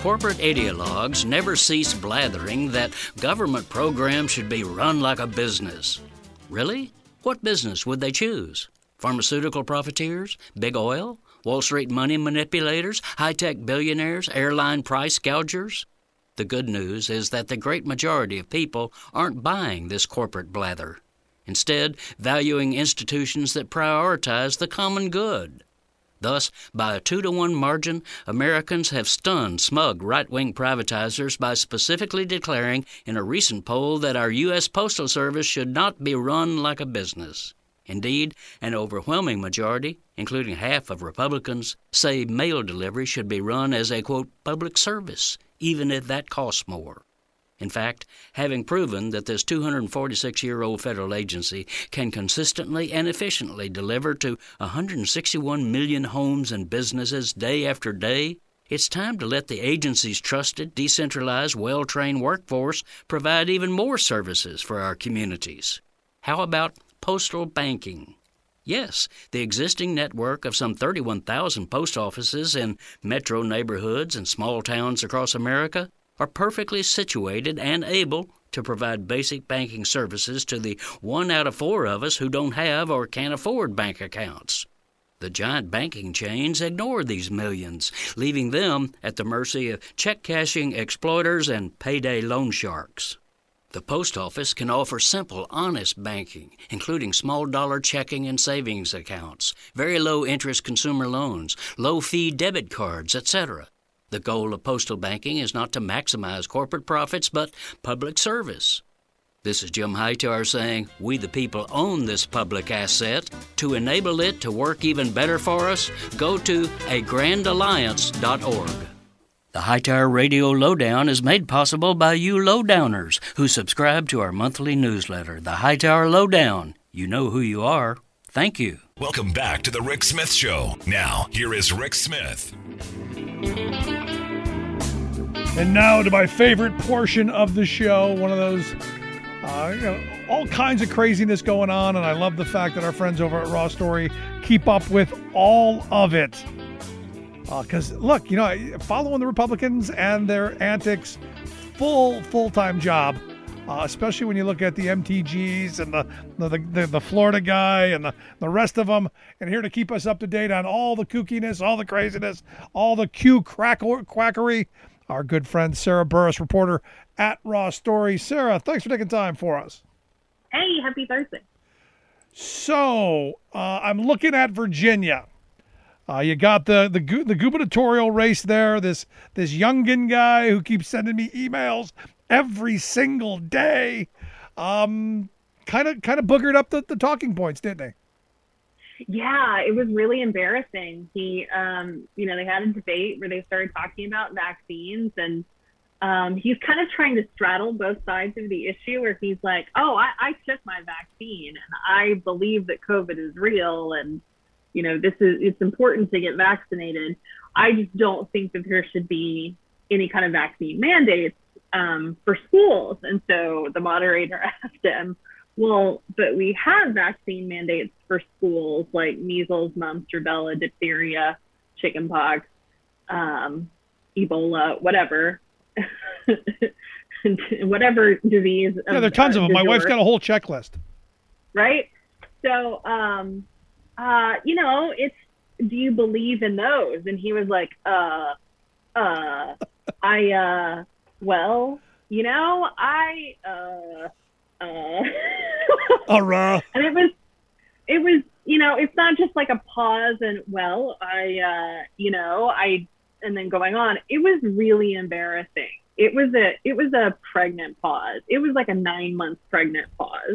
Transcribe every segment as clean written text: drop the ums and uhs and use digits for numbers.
corporate ideologues never cease blathering that government programs should be run like a business. Really? What business would they choose? Pharmaceutical profiteers? Big oil? Wall Street money manipulators? High-tech billionaires? Airline price gougers? The good news is that the great majority of people aren't buying this corporate blather. Instead, valuing institutions that prioritize the common good. Thus, by a 2-to-1 margin, Americans have stunned smug right-wing privatizers by specifically declaring in a recent poll that our U.S. Postal Service should not be run like a business. Indeed, an overwhelming majority, including half of Republicans, say mail delivery should be run as a, quote, public service, even if that costs more. In fact, having proven that this 246-year-old federal agency can consistently and efficiently deliver to 161 million homes and businesses day after day, it's time to let the agency's trusted, decentralized, well-trained workforce provide even more services for our communities. How about postal banking? Yes, the existing network of some 31,000 post offices in metro neighborhoods and small towns across America are perfectly situated and able to provide basic banking services to the 1 out of 4 of us who don't have or can't afford bank accounts. The giant banking chains ignore these millions, leaving them at the mercy of check-cashing exploiters and payday loan sharks. The post office can offer simple, honest banking, including small-dollar checking and savings accounts, very low-interest consumer loans, low-fee debit cards, etc. The goal of postal banking is not to maximize corporate profits, but public service. This is Jim Hightower saying, we the people own this public asset. To enable it to work even better for us, go to agrandalliance.org. The Hightower Radio Lowdown is made possible by you lowdowners who subscribe to our monthly newsletter, The Hightower Lowdown. You know who you are. Thank you. Welcome back to The Rick Smith Show. Now, here is Rick Smith. And now to my favorite portion of the show, one of those, all kinds of craziness going on, and I love the fact that our friends over at Raw Story keep up with all of it. Because, look, following the Republicans and their antics, full-time job, especially when you look at the MTGs and the Florida guy and the rest of them, and here to keep us up to date on all the kookiness, all the craziness, all the quackery, our good friend Sarah Burris, reporter at Raw Story. Sarah, thanks for taking time for us. Hey, happy Thursday. So, I'm looking at Virginia. You got the gubernatorial race there. This youngin guy who keeps sending me emails every single day. Kind of boogered up the talking points, didn't he? Yeah, it was really embarrassing. He, they had a debate where they started talking about vaccines, and he's kind of trying to straddle both sides of the issue, where he's like, oh, I took my vaccine and I believe that COVID is real, and it's important to get vaccinated. I just don't think that there should be any kind of vaccine mandates for schools. And so the moderator asked him, well, but we have vaccine mandates for schools like measles, mumps, rubella, diphtheria, chickenpox, Ebola, whatever, whatever disease. Yeah, there are tons of them. My wife's got a whole checklist. Right? So, it's, do you believe in those? And he was like, and it was, it's not just like a pause and, and then going on. It was really embarrassing. It was a pregnant pause. It was like a 9-month pregnant pause.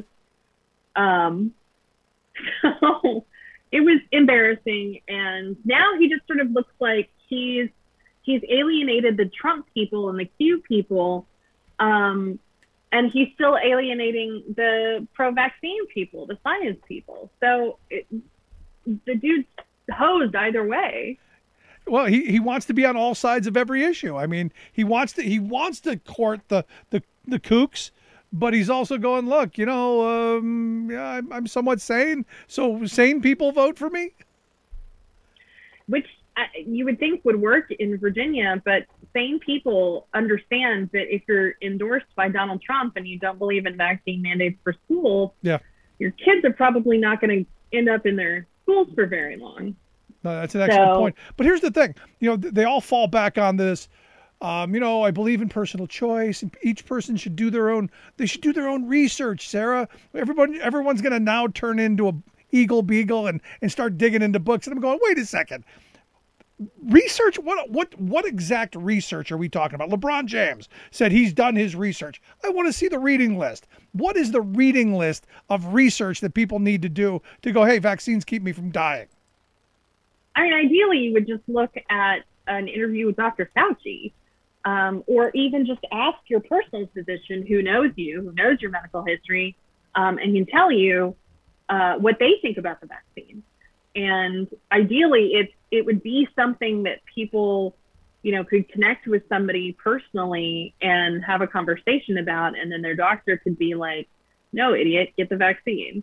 So it was embarrassing. And now he just sort of looks like he's alienated the Trump people and the Q people. And he's still alienating the pro-vaccine people, the science people. So the dude's hosed either way. Well, he wants to be on all sides of every issue. I mean, he wants to court the kooks, but he's also going, look, I'm somewhat sane, so sane people vote for me. Which you would think would work in Virginia, but sane people understand that if you're endorsed by Donald Trump and you don't believe in vaccine mandates for schools, Yeah. your kids are probably not going to end up in their schools for very long. No, that's an excellent point. But here's the thing, they all fall back on this. I believe in personal choice, and each person should do their own. They should do their own research, Sarah. Everyone's going to now turn into a Eagle Beagle and start digging into books. And I'm going, wait a second. Research? What exact research are we talking about? LeBron James said he's done his research. I want to see the reading list. What is the reading list of research that people need to do to go, hey, vaccines keep me from dying? I mean, ideally, you would just look at an interview with Dr. Fauci, or even just ask your personal physician who knows you, who knows your medical history, and can tell you what they think about the vaccine. And ideally, it would be something that people, could connect with somebody personally and have a conversation about, and then their doctor could be like, "No, idiot, get the vaccine."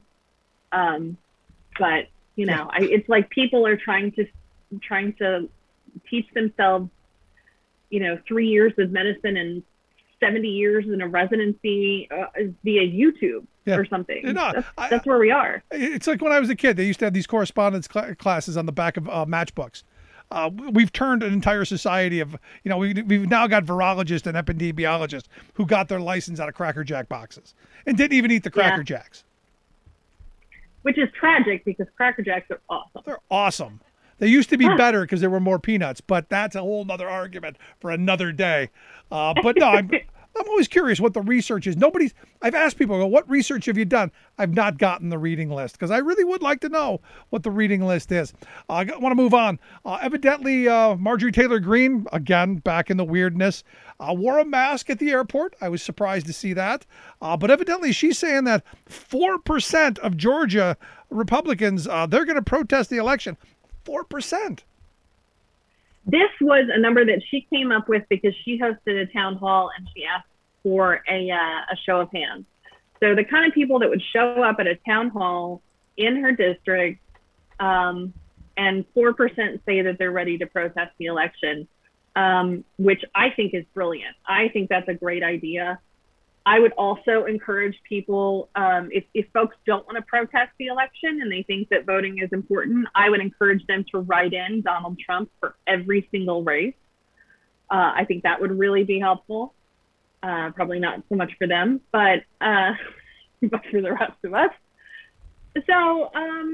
But it's like people are trying to teach themselves, 3 years of medicine and 70 years in a residency via YouTube or something. That's where we are. It's like when I was a kid, they used to have these correspondence classes on the back of matchbooks. We've turned an entire society of, we've now got virologists and epidemiologists who got their license out of Cracker Jack boxes and didn't even eat the Cracker Jacks. Which is tragic because Cracker Jacks are awesome. They're awesome. They used to be better because there were more peanuts, but that's a whole nother argument for another day. But no, I'm always curious what the research is. I've asked people, what research have you done? I've not gotten the reading list because I really would like to know what the reading list is. I want to move on. Evidently, Marjorie Taylor Greene, again, back in the weirdness, wore a mask at the airport. I was surprised to see that. But evidently, she's saying that 4% of Georgia Republicans, they're going to protest the election. 4%. This was a number that she came up with because she hosted a town hall and she asked for a show of hands. So the kind of people that would show up at a town hall in her district, and 4% say that they're ready to protest the election, which I think is brilliant. I think that's a great idea. I would also encourage people, if folks don't want to protest the election and they think that voting is important, I would encourage them to write in Donald Trump for every single race. I think that would really be helpful. Probably not so much for them, but for the rest of us. So,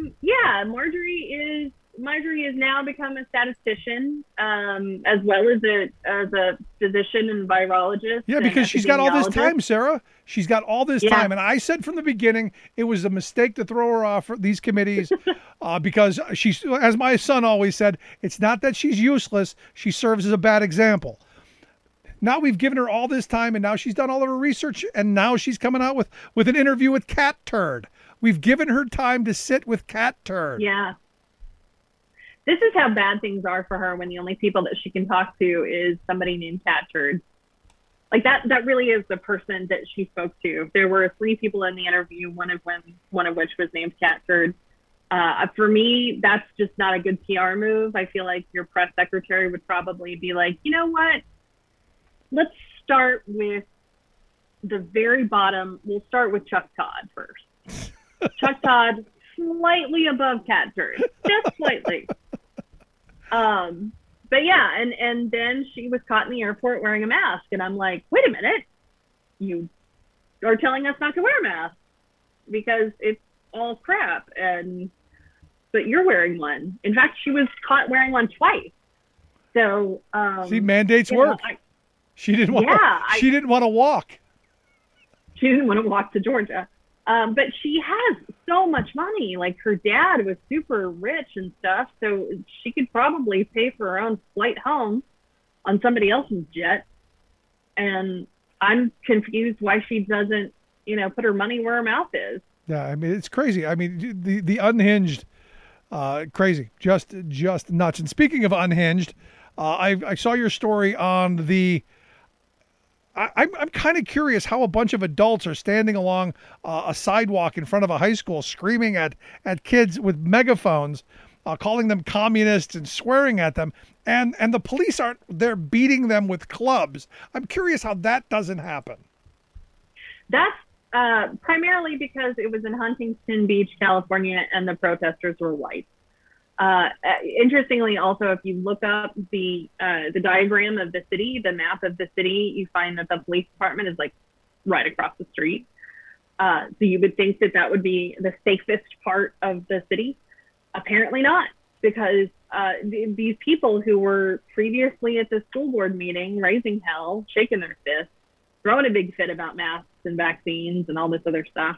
Marjorie has now become a statistician, as well as a physician and virologist. Yeah, because she's got all this time, Sarah. She's got all this time. And I said from the beginning, it was a mistake to throw her off these committees because she's, as my son always said, it's not that she's useless. She serves as a bad example. Now we've given her all this time, and now she's done all of her research, and now she's coming out with an interview with Cat Turd. We've given her time to sit with Cat Turd. Yeah. This is how bad things are for her when the only people that she can talk to is somebody named Cat Turd. Like that really is the person that she spoke to. There were 3 people in the interview, one of which was named Cat Turd. For me, that's just not a good PR move. I feel like your press secretary would probably be like, you know what? Let's start with the very bottom. We'll start with Chuck Todd first. Chuck Todd, slightly above Cat Turd, just slightly. But yeah, and then she was caught in the airport wearing a mask, and I'm like, wait a minute, you are telling us not to wear a mask because it's all crap, but you're wearing one. In fact, she was caught wearing one twice. So see, mandates work. She didn't want. She didn't want to walk. She didn't want to walk to Georgia. But she has so much money. Like her dad was super rich and stuff, so she could probably pay for her own flight home on somebody else's jet. And I'm confused why she doesn't, put her money where her mouth is. Yeah, I mean, it's crazy. I mean, the unhinged, crazy, just nuts. And speaking of unhinged, I saw your story on the. I'm kind of curious how a bunch of adults are standing along a sidewalk in front of a high school screaming at kids with megaphones calling them communists and swearing at them, and the police aren't there beating them with clubs. I'm curious how that doesn't happen. That's primarily because it was in Huntington Beach, California, and the protesters were white. Interestingly, also, if you look up the diagram of the city, the map of the city, you find that the police department is like right across the street. So you would think that that would be the safest part of the city. Apparently not, because these people who were previously at the school board meeting, raising hell, shaking their fists, throwing a big fit about masks and vaccines and all this other stuff,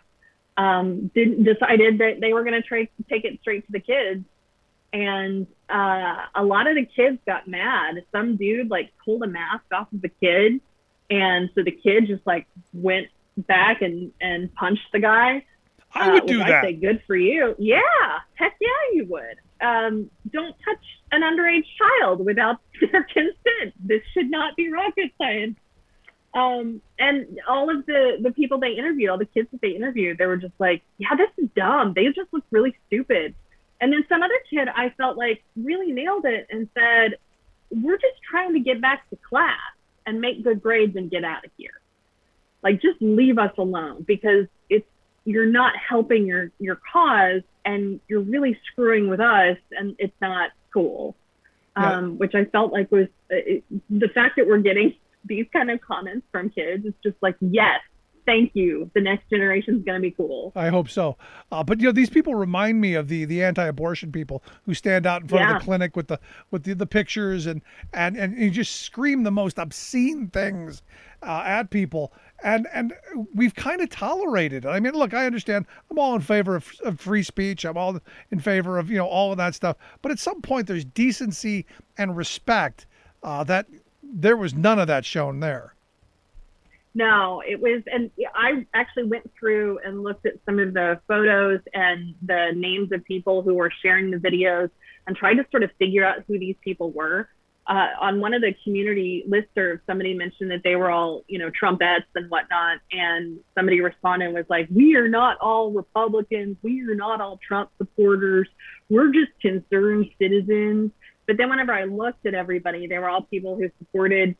decided that they were going to take it straight to the kids. And a lot of the kids got mad. Some dude like pulled a mask off of the kid. And so the kid just like went back and punched the guy. I would do that. I say good for you. Yeah, heck yeah, you would. Don't touch an underage child without their consent. This should not be rocket science. And all of the people they interviewed, all the kids that they interviewed, they were just like, yeah, this is dumb. They just look really stupid. And then some other kid I felt like really nailed it and said, we're just trying to get back to class and make good grades and get out of here. Like, just leave us alone, because you're not helping your cause, and you're really screwing with us, and it's not cool. Yeah. Which I felt like was the fact that we're getting these kind of comments from kids. It's just like, yes, thank you. The next generation is going to be cool. I hope so. But these people remind me of the anti-abortion people who stand out in front of the clinic with the pictures and you just scream the most obscene things at people. And we've kind of tolerated it. I mean, look, I understand. I'm all in favor of free speech. I'm all in favor of all of that stuff. But at some point, there's decency and respect. That there was none of that shown there. No, it was, and I actually went through and looked at some of the photos and the names of people who were sharing the videos and tried to sort of figure out who these people were. On one of the community listservs, somebody mentioned that they were all, Trumpettes and whatnot. And somebody responded was like, we are not all Republicans. We are not all Trump supporters. We're just concerned citizens. But then whenever I looked at everybody, they were all people who supported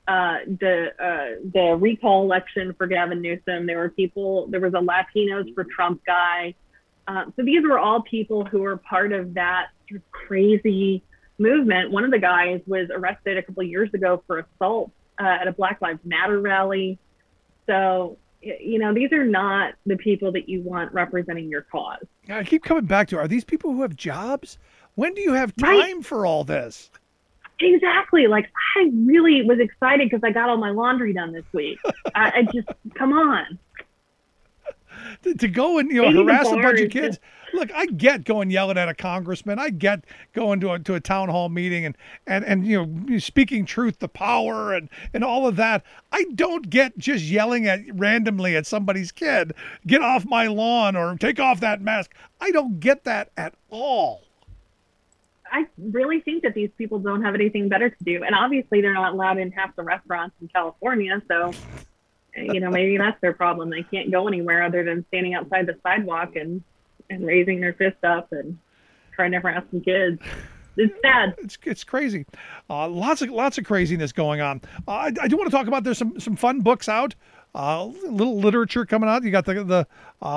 the recall election for Gavin Newsom. There was a Latinos for Trump guy. So these were all people who were part of that sort of crazy movement. One of the guys was arrested a couple of years ago for assault at a Black Lives Matter rally. So, these are not the people that you want representing your cause. I keep coming back to, are these people who have jobs? When do you have time for all this? Exactly. Like, I really was excited because I got all my laundry done this week. I just, come on. To go and harass a bunch of kids. Look, I get going yelling at a congressman. I get going to a town hall meeting and speaking truth to power and all of that. I don't get just yelling randomly at somebody's kid, get off my lawn or take off that mask. I don't get that at all. I really think that these people don't have anything better to do. And obviously they're not allowed in half the restaurants in California. So, maybe that's their problem. They can't go anywhere other than standing outside the sidewalk and raising their fist up and trying to harass some kids. It's sad. It's crazy. Lots of craziness going on. I do want to talk about, there's some fun books out. Little literature coming out. You got the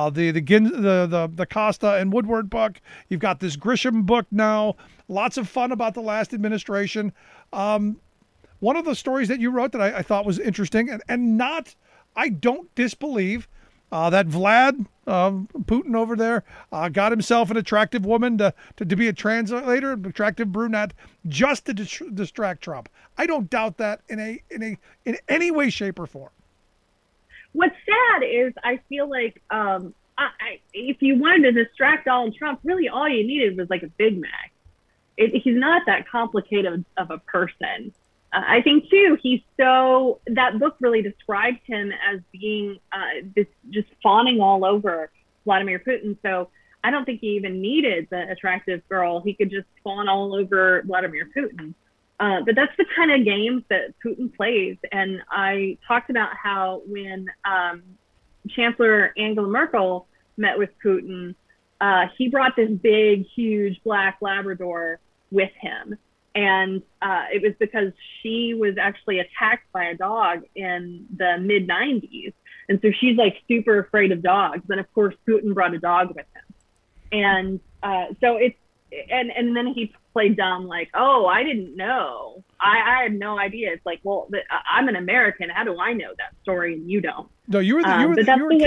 Costa and Woodward book. You've got this Grisham book now. Lots of fun about the last administration. One of the stories that you wrote that I thought was interesting, I don't disbelieve that Vlad Putin over there got himself an attractive woman to be a translator, an attractive brunette, just to distract Trump. I don't doubt that in any way, shape, or form. What's sad is I feel like if you wanted to distract Donald Trump, really all you needed was like a Big Mac. He's not that complicated of a person. I think too, that book really described him as being this just fawning all over Vladimir Putin. So I don't think he even needed the attractive girl. He could just fawn all over Vladimir Putin. But that's the kind of games that Putin plays. And I talked about how when Chancellor Angela Merkel met with Putin, he brought this big, huge black Labrador with him. And it was because she was actually attacked by a dog in the mid 90s. And so she's like super afraid of dogs. And of course, Putin brought a dog with him. And so and then he played dumb, like, oh, I didn't know. I had no idea. It's like, well, I'm an American. How do I know that story and you don't? No, you're a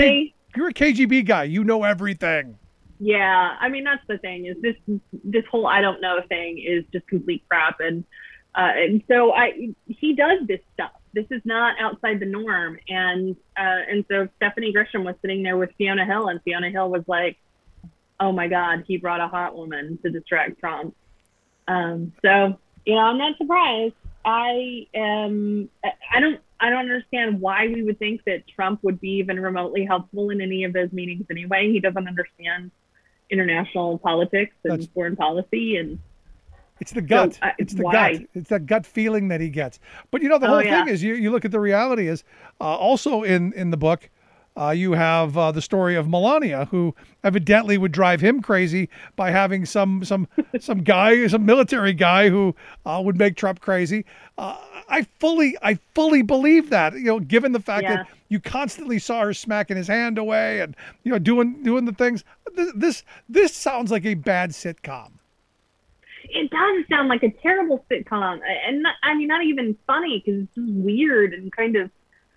KGB guy. You know everything. Yeah, I mean, that's the thing, is this whole I don't know thing is just complete crap. And so he does this stuff. This is not outside the norm. And so Stephanie Grisham was sitting there with Fiona Hill, and Fiona Hill was like, oh my God, he brought a hot woman to distract Trump. So, you know, I'm not surprised. I don't understand why we would think that Trump would be even remotely helpful in any of those meetings anyway. He doesn't understand international politics and foreign policy, and it's the gut. So, it's the why? gut. It's that gut feeling that he gets. But you know, the whole thing is you look at the reality is also in the book. You have the story of Melania, who evidently would drive him crazy by having some military guy who would make Trump crazy. I fully believe that, you know, given the fact that you constantly saw her smacking his hand away and, you know, doing the things. This sounds like a bad sitcom. It does sound like a terrible sitcom, and not even funny, because it's just weird and kind of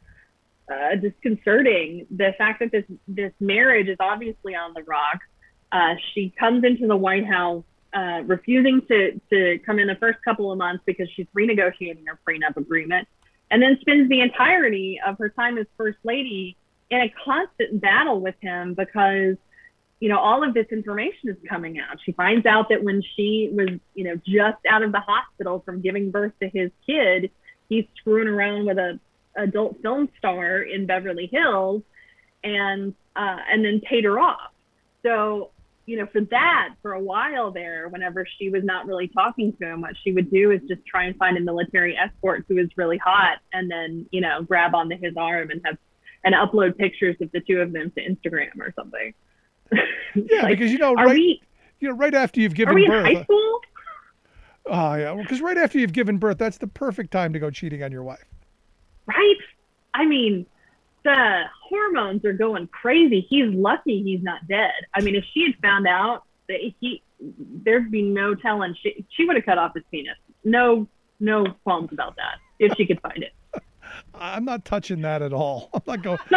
disconcerting. The fact that this marriage is obviously on the rocks. She comes into the White House refusing to come in the first couple of months because she's renegotiating her prenup agreement, and then spends the entirety of her time as First Lady in a constant battle with him because, you know, all of this information is coming out. She finds out that when she was, you know, just out of the hospital from giving birth to his kid, he's screwing around with a adult film star in Beverly Hills, and then paid her off. So, you know, for a while there, whenever she was not really talking to him, what she would do is just try and find a military escort who was really hot, and then, you know, grab onto his arm and upload pictures of the two of them to Instagram or something. Yeah, like, because right after you've given birth. Are we in high school? Oh yeah, because right after you've given birth, that's the perfect time to go cheating on your wife. Right? I mean, the hormones are going crazy. He's lucky he's not dead. I mean, if she had found out that there'd be no telling. She would have cut off his penis. No qualms about that if she could find it. I'm not touching that at all. I'm not going.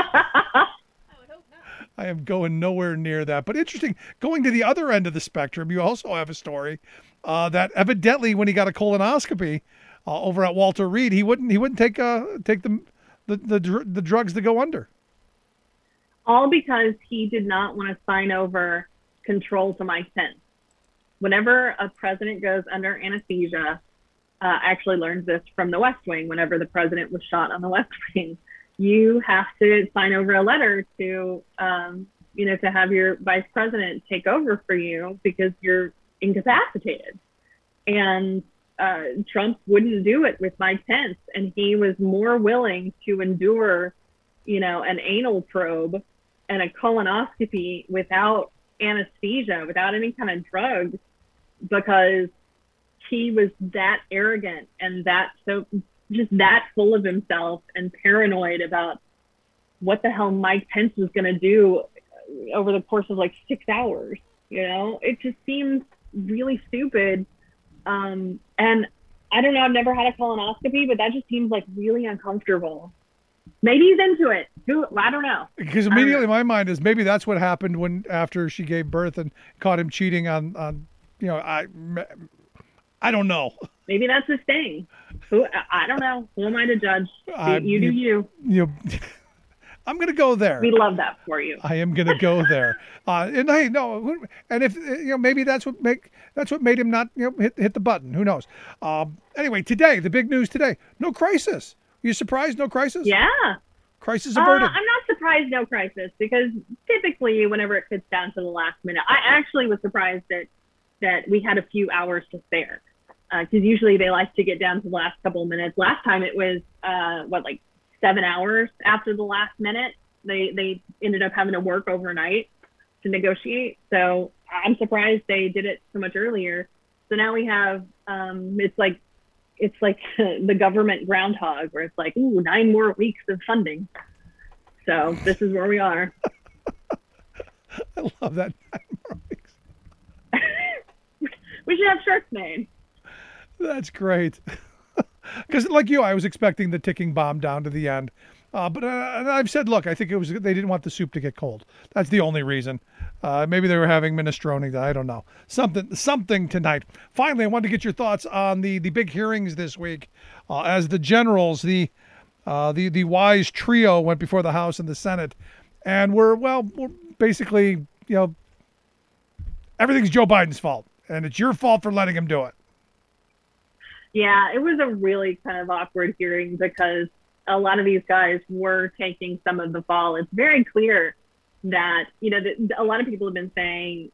I am going nowhere near that. But interesting, going to the other end of the spectrum, you also have a story that evidently when he got a colonoscopy over at Walter Reed, he wouldn't take the drugs to go under. All because he did not want to sign over control to Mike Pence. Whenever a president goes under anesthesia, I actually learned this from the West Wing. Whenever the president was shot on the West Wing, you have to sign over a letter to, to have your vice president take over for you because you're incapacitated. And Trump wouldn't do it with Mike Pence, and he was more willing to endure, an anal probe and a colonoscopy without anesthesia, without any kind of drugs, because he was that arrogant and just that full of himself and paranoid about what the hell Mike Pence was going to do over the course of like 6 hours. It just seems really stupid. And I don't know, I've never had a colonoscopy, but that just seems like really uncomfortable. Maybe he's into it. I don't know. Because immediately my mind is maybe that's what happened after she gave birth and caught him cheating on I don't know. Maybe that's his thing. I don't know. Who am I to judge? You do you. I'm going to go there. We love that for you. I am going to go there. And hey, no, and if maybe that's what made him not hit the button. Who knows? Anyway, today, the big news today: no crisis. Are you surprised? No crisis? Yeah. Crisis averted. I'm not surprised. No crisis, because typically, whenever it gets down to the last minute, I actually was surprised that we had a few hours to spare. Because usually they like to get down to the last couple of minutes. Last time it was like 7 hours after the last minute. They ended up having to work overnight. to negotiate. So I'm surprised they did it so much earlier. So now we have it's like the government groundhog, where it's like, ooh, 9 more weeks of funding. So this is where we are. I love that. 9 more weeks. We should have shirts made. That's great. Because like you, I was expecting the ticking bomb down to the end. But I've said, look, I think it was they didn't want the soup to get cold. That's the only reason. Maybe they were having minestrone. I don't know. Something tonight. Finally, I wanted to get your thoughts on the big hearings this week, as the generals, the wise trio went before the House and the Senate, and we're basically, everything's Joe Biden's fault, and it's your fault for letting him do it. Yeah, it was a really kind of awkward hearing because a lot of these guys were taking some of the fall. It's very clear that, a lot of people have been saying,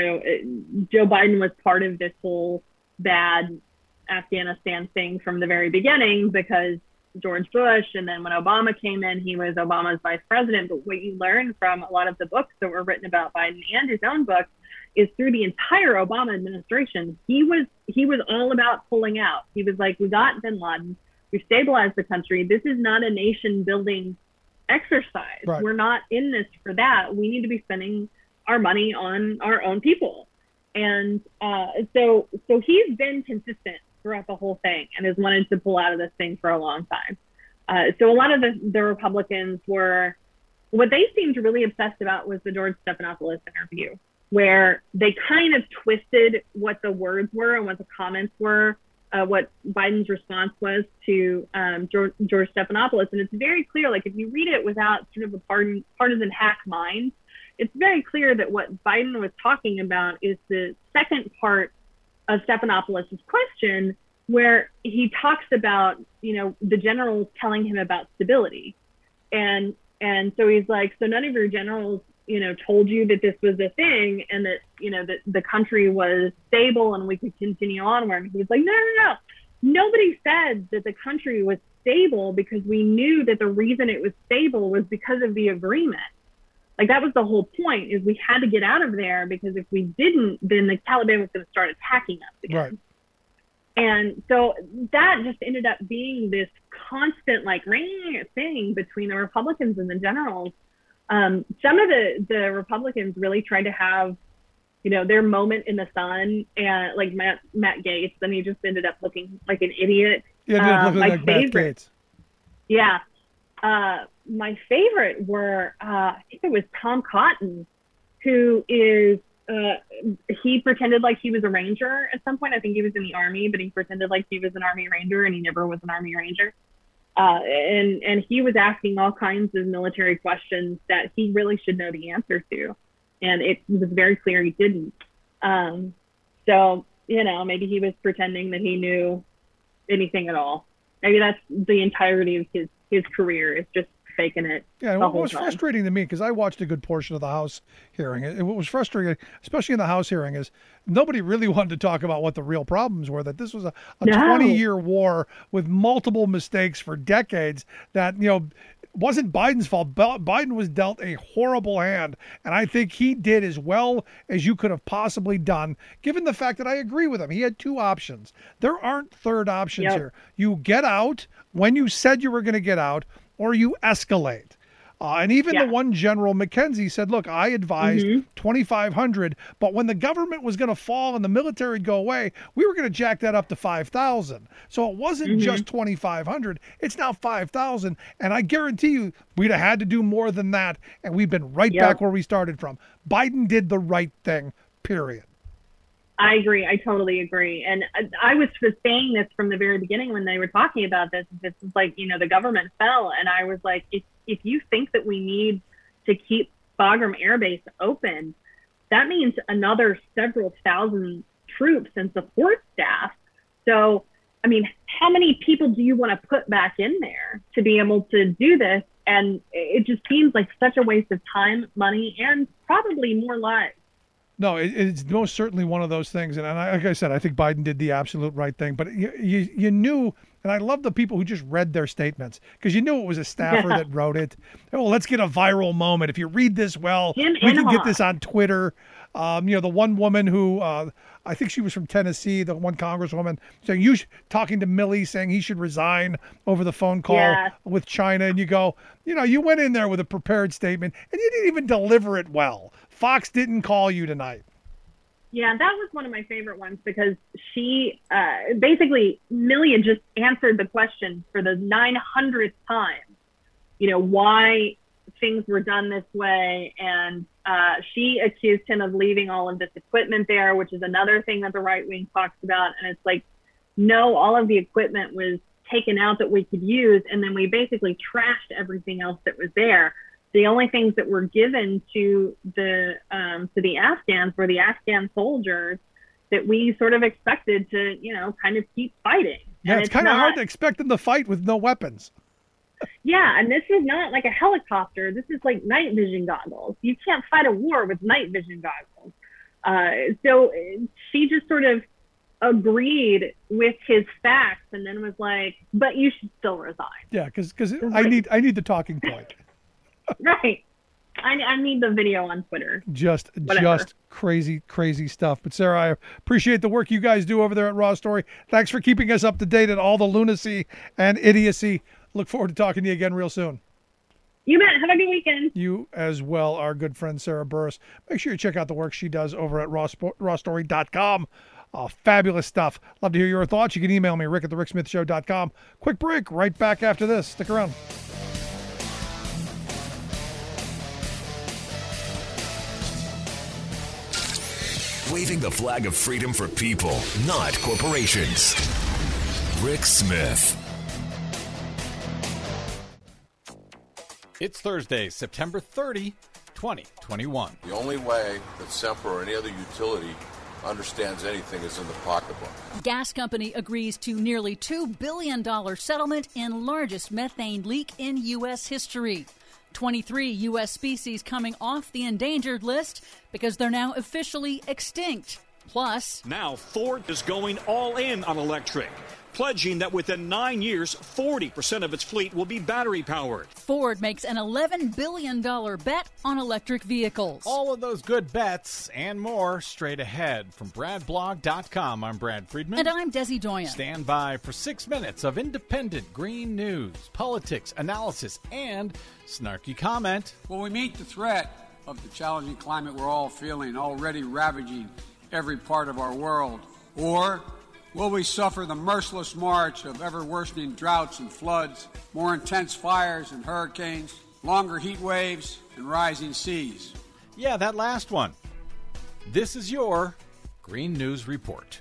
Joe Biden was part of this whole bad Afghanistan thing from the very beginning, because George Bush, and then when Obama came in, he was Obama's vice president. But what you learn from a lot of the books that were written about Biden and his own book is through the entire Obama administration, he was all about pulling out. He was like, we got bin Laden, we stabilized the country. This is not a nation building exercise. Right. We're not in this for that. We need to be spending our money on our own people. And so he's been consistent throughout the whole thing and has wanted to pull out of this thing for a long time. So a lot of the Republicans what they seemed really obsessed about was the George Stephanopoulos interview, where they kind of twisted what the words were and what the comments were, what Biden's response was to George Stephanopoulos. And it's very clear, like if you read it without sort of a partisan hack mind, it's very clear that what Biden was talking about is the second part of Stephanopoulos' question, where he talks about, the generals telling him about stability. And so he's like, so none of your generals, told you that this was a thing and that, that the country was stable and we could continue onward. And he was like, no. Nobody said that the country was stable, because we knew that the reason it was stable was because of the agreement. Like that was the whole point, is we had to get out of there, because if we didn't, then the Taliban was going to start attacking us again. Right. And so that just ended up being this constant thing between the Republicans and the generals. Some of the Republicans really tried to have, their moment in the sun, and like Matt Gaetz, and he just ended up looking like an idiot. Yeah, looking like Matt Gaetz. Yeah. My favorite were, I think it was Tom Cotton, who is, he pretended like he was a ranger at some point. I think he was in the Army, but he pretended like he was an Army Ranger, and he never was an Army Ranger. And he was asking all kinds of military questions that he really should know the answer to. And it was very clear he didn't. So, maybe he was pretending that he knew anything at all. Maybe that's the entirety of his career, is just faking it. Yeah, what was frustrating to me, because I watched a good portion of the House hearing, what was frustrating, especially in the House hearing, is nobody really wanted to talk about what the real problems were, that this was a 20-year war with multiple mistakes for decades that, wasn't Biden's fault. Biden was dealt a horrible hand, and I think he did as well as you could have possibly done, given the fact that I agree with him. He had 2 options. There aren't third options here. You get out when you said you were going to get out, or you escalate. And even the one General McKenzie said, look, I advised 2,500, but when the government was going to fall and the military would go away, we were going to jack that up to 5,000. So it wasn't just 2,500, it's now 5,000. And I guarantee you, we'd have had to do more than that, and we've been right back where we started from. Biden did the right thing, period. I agree. I totally agree. And I was saying this from the very beginning when they were talking about this. This is like, the government fell. And I was like, if you think that we need to keep Bagram Air Base open, that means another several thousand troops and support staff. So, I mean, how many people do you want to put back in there to be able to do this? And it just seems like such a waste of time, money, and probably more lives. No, it's most certainly one of those things. And like I said, I think Biden did the absolute right thing. But you knew And I love the people who just read their statements because you knew it was a staffer that wrote it. Oh, let's get a viral moment. If you read this well, we can get this on Twitter. The one woman who I think she was from Tennessee, the one congresswoman, saying talking to Milley, saying he should resign over the phone call with China. And you go, you went in there with a prepared statement and you didn't even deliver it well. Fox didn't call you tonight. Yeah, that was one of my favorite ones because she basically, Milley had just answered the question for the 900th time, why things were done this way. And she accused him of leaving all of this equipment there, which is another thing that the right wing talks about. And it's like, no, all of the equipment was taken out that we could use. And then we basically trashed everything else that was there. The only things that were given to the Afghans were the Afghan soldiers that we sort of expected to, kind of keep fighting. Yeah, it's kind of hard to expect them to fight with no weapons. Yeah, and this is not like a helicopter. This is like night vision goggles. You can't fight a war with night vision goggles. So she just sort of agreed with his facts and then was like, but you should still resign. Yeah, because I need the talking point. Right. I need the video on Twitter. Just crazy stuff. But Sarah, I appreciate the work you guys do over there at Raw Story. Thanks for keeping us up to date on all the lunacy and idiocy. Look forward to talking to you again real soon. You bet. Have a good weekend. You as well, our good friend Sarah Burris. Make sure you check out the work she does over at rawstory.com. Fabulous stuff. Love to hear your thoughts. You can email me, rick@thericksmithshow.com. Quick break. Right back after this. Stick around. Waving the flag of freedom for people, not corporations. Rick Smith. It's Thursday, September 30, 2021. The only way that Semper or any other utility understands anything is in the pocketbook. Gas company agrees to nearly $2 billion settlement in largest methane leak in U.S. history. 23 U.S. species coming off the endangered list because they're now officially extinct. Plus, now Ford is going all in on electric, pledging that within 9 years, 40% of its fleet will be battery-powered. Ford makes an $11 billion bet on electric vehicles. All of those good bets and more straight ahead. From BradBlog.com, I'm Brad Friedman. And I'm Desi Doyen. Stand by for 6 minutes of independent green news, politics, analysis, and snarky comment. Will we meet the threat of the challenging climate we're all feeling, already ravaging every part of our world? Or will we suffer the merciless march of ever-worsening droughts and floods, more intense fires and hurricanes, longer heat waves, and rising seas? Yeah, that last one. This is your Green News Report.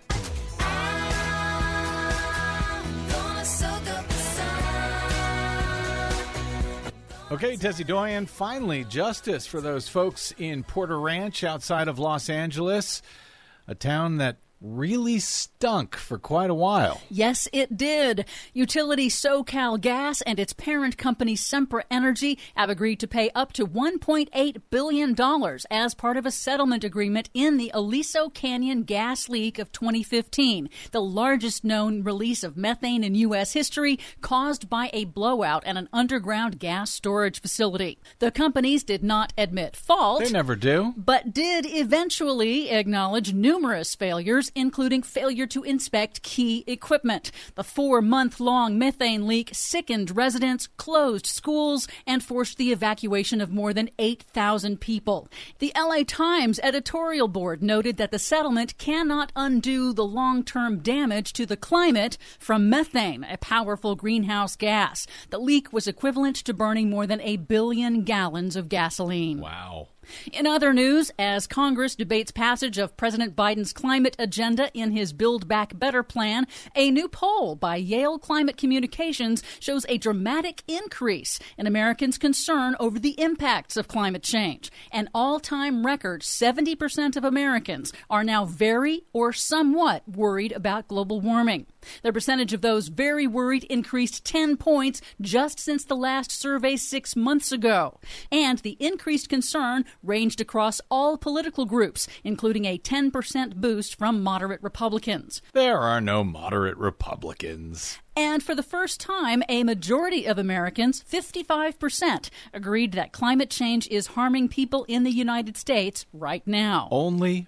Okay, Desi Doyen, finally justice for those folks in Porter Ranch outside of Los Angeles, a town that really stunk for quite a while. Yes, it did. Utility SoCal Gas and its parent company Sempra Energy have agreed to pay up to $1.8 billion as part of a settlement agreement in the Aliso Canyon gas leak of 2015, the largest known release of methane in U.S. history caused by a blowout at an underground gas storage facility. The companies did not admit fault. They never do. But did eventually acknowledge numerous failures, including failure to inspect key equipment. The 4-month-long methane leak sickened residents, closed schools, and forced the evacuation of more than 8,000 people. The LA Times editorial board noted that the settlement cannot undo the long-term damage to the climate from methane, a powerful greenhouse gas. The leak was equivalent to burning more than 1 billion gallons of gasoline. Wow. In other news, as Congress debates passage of President Biden's climate agenda in his Build Back Better plan, a new poll by Yale Climate Communications shows a dramatic increase in Americans' concern over the impacts of climate change. An all-time record, 70% of Americans are now very or somewhat worried about global warming. The percentage of those very worried increased 10 points just since the last survey 6 months ago. And the increased concern ranged across all political groups, including a 10% boost from moderate Republicans. There are no moderate Republicans. And for the first time, a majority of Americans, 55%, agreed that climate change is harming people in the United States right now. Only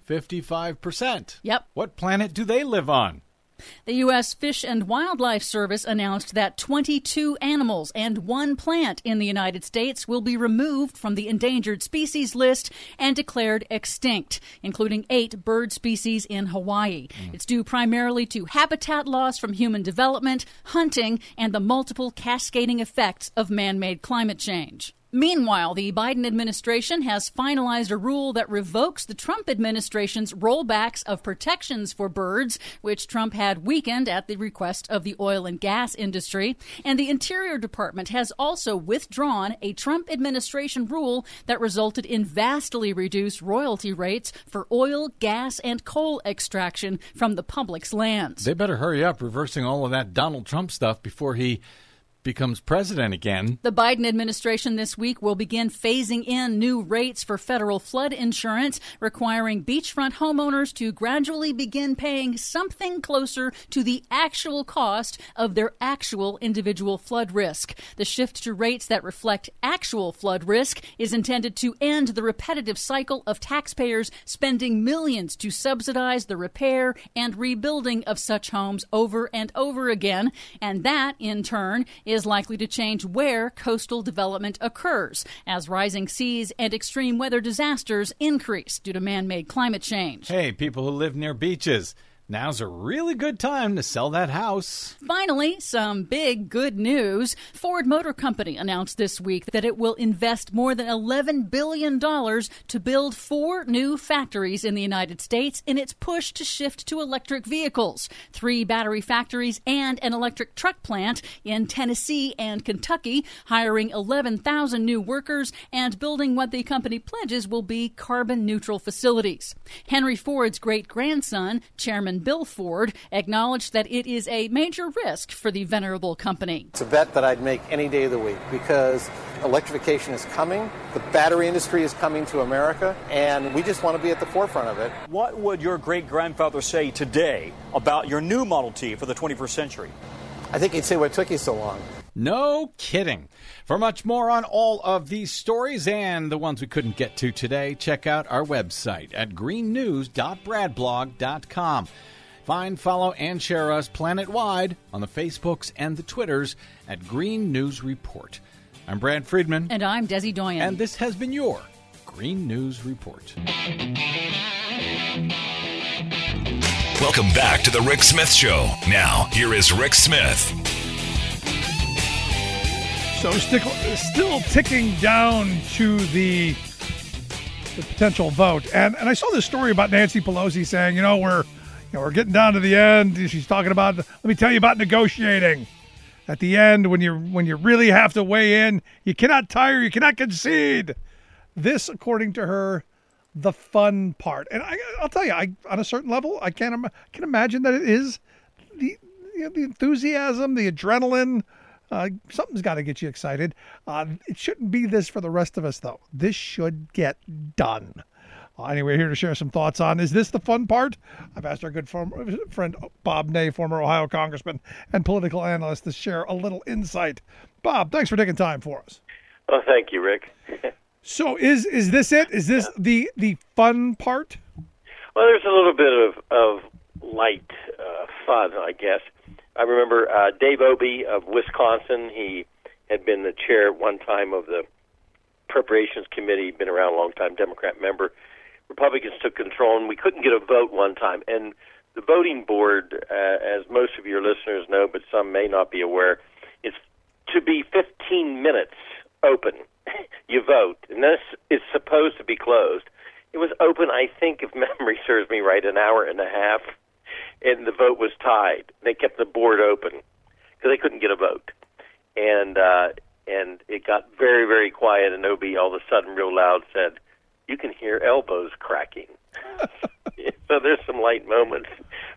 55%? Yep. What planet do they live on? The U.S. Fish and Wildlife Service announced that 22 animals and 1 plant in the United States will be removed from the endangered species list and declared extinct, including 8 bird species in Hawaii. It's due primarily to habitat loss from human development, hunting, and the multiple cascading effects of man-made climate change. Meanwhile, the Biden administration has finalized a rule that revokes the Trump administration's rollbacks of protections for birds, which Trump had weakened at the request of the oil and gas industry. And the Interior Department has also withdrawn a Trump administration rule that resulted in vastly reduced royalty rates for oil, gas, and coal extraction from the public's lands. They better hurry up reversing all of that Donald Trump stuff before he becomes president again. The Biden administration this week will begin phasing in new rates for federal flood insurance, requiring beachfront homeowners to gradually begin paying something closer to the actual cost of their actual individual flood risk. The shift to rates that reflect actual flood risk is intended to end the repetitive cycle of taxpayers spending millions to subsidize the repair and rebuilding of such homes over and over again, and that, in turn, is likely to change where coastal development occurs as rising seas and extreme weather disasters increase due to man-made climate change. Hey, people who live near beaches, now's a really good time to sell that house. Finally, some big good news. Ford Motor Company announced this week that it will invest more than $11 billion to build 4 new factories in the United States in its push to shift to electric vehicles. 3 battery factories and an electric truck plant in Tennessee and Kentucky, hiring 11,000 new workers and building what the company pledges will be carbon-neutral facilities. Henry Ford's great-grandson, Chairman Bill Ford, acknowledged that it is a major risk for the venerable company. It's a bet that I'd make any day of the week because electrification is coming, the battery industry is coming to America, and we just want to be at the forefront of it. What would your great-grandfather say today about your new Model T for the 21st century? I think he'd say, what took you so long? No kidding. For much more on all of these stories and the ones we couldn't get to today, check out our website at greennews.bradblog.com. Find, follow, and share us planet-wide on the Facebooks and the Twitters at Green News Report. I'm Brad Friedman. And I'm Desi Doyen. And this has been your Green News Report. Welcome back to the Rick Smith Show. Now, here is Rick Smith. So still ticking down to the potential vote. And I saw this story about Nancy Pelosi saying, we're getting down to the end. She's talking about, let me tell you about negotiating. At the end, when you really have to weigh in, you cannot tire, you cannot concede. This, according to her, the fun part. And I'll tell you, on a certain level, I can imagine that it is the enthusiasm, the adrenaline. Something's got to get you excited. It shouldn't be this for the rest of us, though. This should get done. Anyway, here to share some thoughts on, is this the fun part? I've asked our good friend Bob Ney, former Ohio congressman and political analyst, to share a little insight. Bob, thanks for taking time for us. Oh, thank you, Rick. So is this it? Is this the fun part? Well, there's a little bit of light fun, I guess. I remember Dave Obey of Wisconsin. He had been the chair at one time of the Appropriations Committee, been around a long time, Democrat member. Republicans took control, and we couldn't get a vote one time. And the voting board, as most of your listeners know, but some may not be aware, is to be 15 minutes open. You vote, and this is supposed to be closed. It was open, I think, if memory serves me right, an hour and a half. And the vote was tied. They kept the board open because they couldn't get a vote. And it got very, very quiet, and Obey all of a sudden real loud said, "You can hear elbows cracking." So there's some light moments.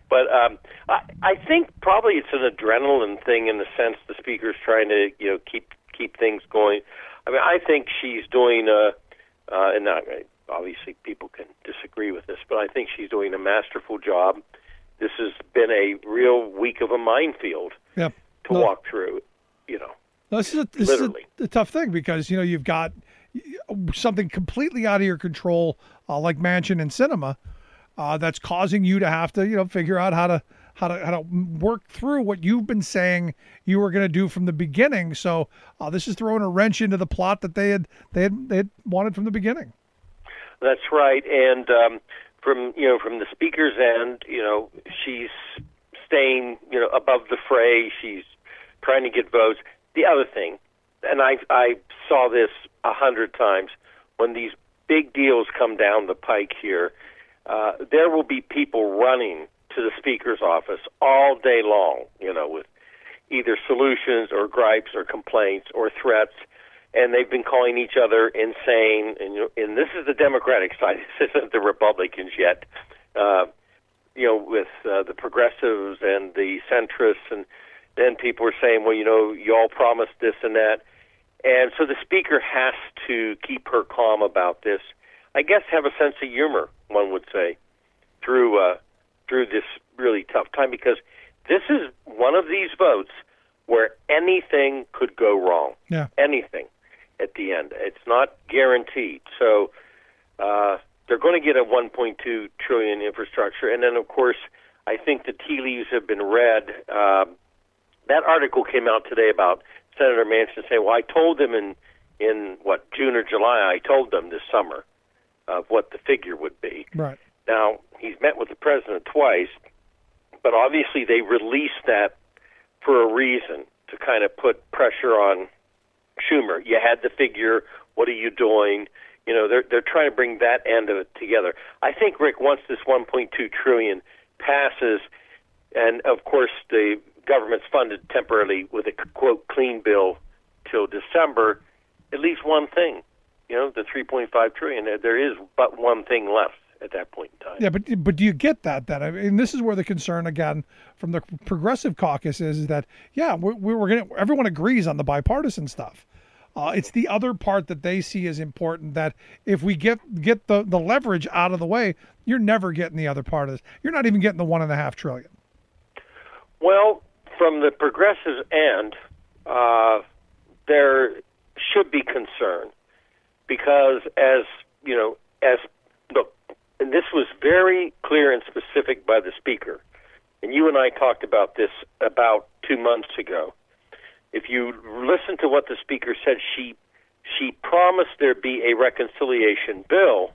But I think probably it's an adrenaline thing in the sense the speaker's trying to keep things going. I mean, I think she's doing and not, obviously people can disagree with this, but I think she's doing a masterful job. This has been a real week of a minefield to walk through. This is a tough thing because you've got something completely out of your control, like Manchin and Sinema, that's causing you to have to figure out how to work through what you've been saying you were going to do from the beginning. So this is throwing a wrench into the plot that they had wanted from the beginning. That's right, and from the speaker's end, she's staying above the fray. She's trying to get votes. The other thing, and I saw this 100 times, when these big deals come down the pike here, there will be people running to the speaker's office all day long, with either solutions or gripes or complaints or threats, and they've been calling each other insane. And this is the Democratic side. This isn't the Republicans yet. With the progressives and the centrists, and then people are saying, well, you all promised this and that. And so the speaker has to keep her calm about this. I guess have a sense of humor, one would say, through this really tough time, because this is one of these votes where anything could go wrong. Yeah. Anything at the end. It's not guaranteed. So they're going to get a $1.2 trillion infrastructure. And then, of course, I think the tea leaves have been read. That article came out today about Senator Manchin saying, well, I told them in June or July, I told them this summer of what the figure would be. Right. Now, he's met with the president twice, but obviously they released that for a reason, to kind of put pressure on Schumer. You had the figure. What are you doing? They're trying to bring that end of it together. I think, Rick, once this $1.2 trillion passes, and of course the government's funded temporarily with a, quote, clean bill till December, at least one thing, the $3.5 trillion, there is but one thing left at that point in time. Yeah, but do you get that? I mean, this is where the concern, again, from the Progressive Caucus is that, we're going to, everyone agrees on the bipartisan stuff. It's the other part that they see as important, that if we get the leverage out of the way, you're never getting the other part of this. You're not even getting the $1.5 trillion. Well, from the progressives' end, there should be concern, because look, and this was very clear and specific by the speaker, and you and I talked about this about 2 months ago. If you listen to what the speaker said, she promised there'd be a reconciliation bill.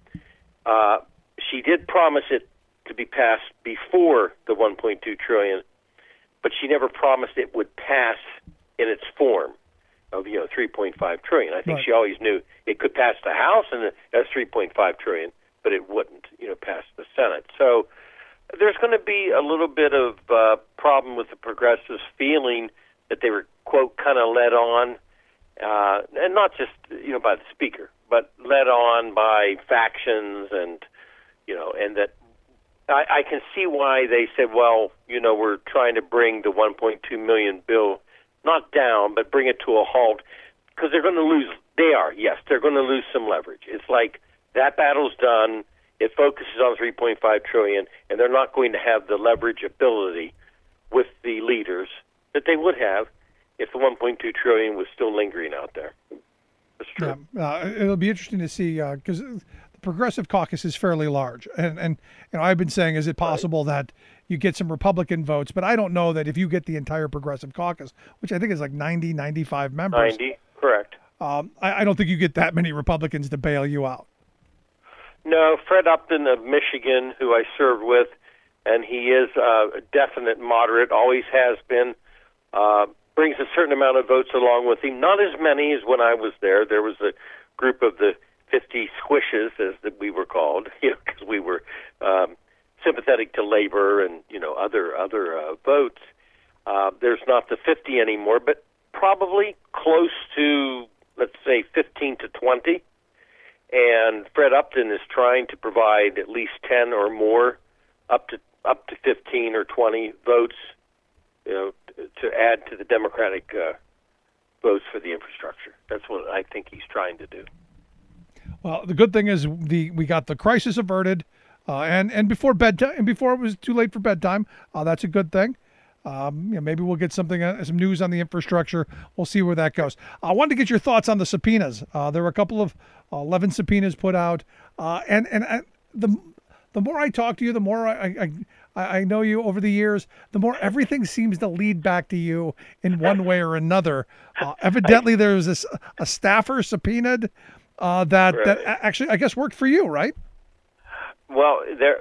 She did promise it to be passed before the $1.2 trillion, but she never promised it would pass in its form of $3.5 trillion. I think right. She always knew it could pass the House, and that's $3.5 trillion, but it wouldn't pass the Senate. So there's going to be a little bit of problem with the progressives feeling that they were, quote, kind of led on, and not just by the speaker, but led on by factions, and that I can see why they said, well, we're trying to bring the 1.2 million bill not down, but bring it to a halt, because they're going to lose. They are, yes, they're going to lose some leverage. It's like that battle's done. It focuses on $3.5 trillion, and they're not going to have the leverage ability with the leaders that they would have if the $1.2 trillion was still lingering out there. That's true. Yeah, it'll be interesting to see, because the Progressive Caucus is fairly large, and I've been saying, is it possible that you get some Republican votes? But I don't know that if you get the entire Progressive Caucus, which I think is like 95 members. 90, correct. I don't think you get that many Republicans to bail you out. No, Fred Upton of Michigan, who I served with, and he is a definite moderate, always has been, brings a certain amount of votes along with him. Not as many as when I was there. There was a group of the 50 squishes, as we were called, because we were sympathetic to labor and other votes. There's not the 50 anymore, but probably close to, let's say, 15 to 20. And Fred Upton is trying to provide at least 10 or more, up to up to 15 or 20 votes, to add to the Democratic votes for the infrastructure. That's what I think he's trying to do. Well, the good thing is we got the crisis averted, and before bedtime, and before it was too late for bedtime. That's a good thing. Maybe we'll get some news on the infrastructure. We'll see where that goes. I wanted to get your thoughts on the subpoenas. There were a couple of 11 subpoenas put out, and the more I talk to you, the more I know you over the years, the more everything seems to lead back to you in one way or another. Evidently, there was a staffer subpoenaed that actually, I guess, worked for you, right? Well, they're